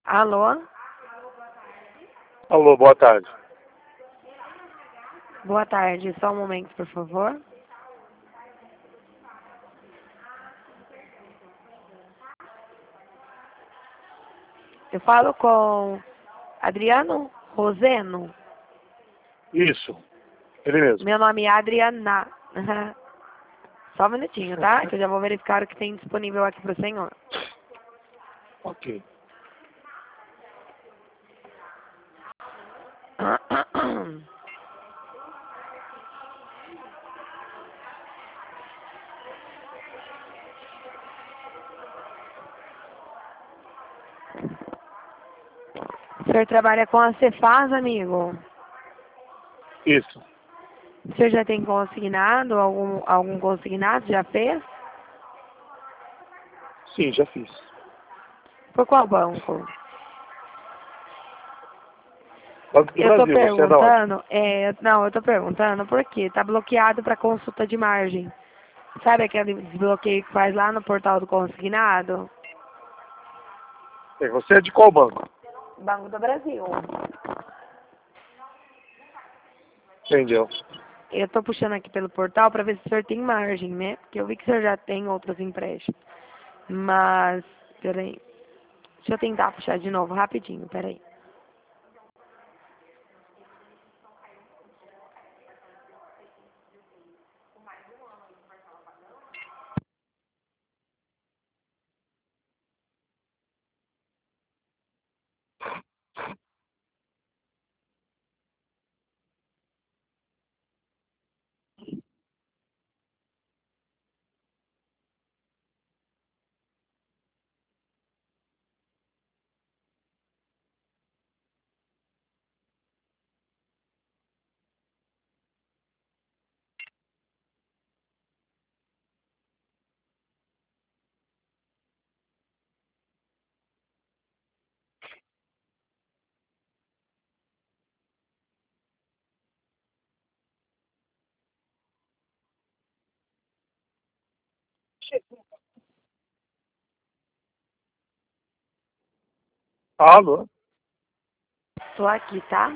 Alô? Alô, boa tarde. Boa tarde. Só um momento, por favor. Eu falo com Adriano Roseno. Isso, ele mesmo. Meu nome é Adriana. Uhum. Só um minutinho, tá? Que eu já vou verificar o que tem disponível aqui para o senhor. Ok. O senhor trabalha com a Cefaz, amigo? Isso. O senhor já tem consignado? Algum consignado? Já fez? Sim, já fiz. Por qual banco? Banco do Eu tô Brasil, você é da onde? perguntando, não, eu tô perguntando porque tá bloqueado para consulta de margem. Sabe aquele desbloqueio que faz lá no portal do consignado? Você é de qual banco? Banco do Brasil. Entendeu? Eu tô puxando aqui pelo portal para ver se o senhor tem margem, né? Porque eu vi que o senhor já tem outros empréstimos. Mas, peraí. Deixa eu tentar puxar de novo, rapidinho, peraí. Alô? Tô aqui, tá?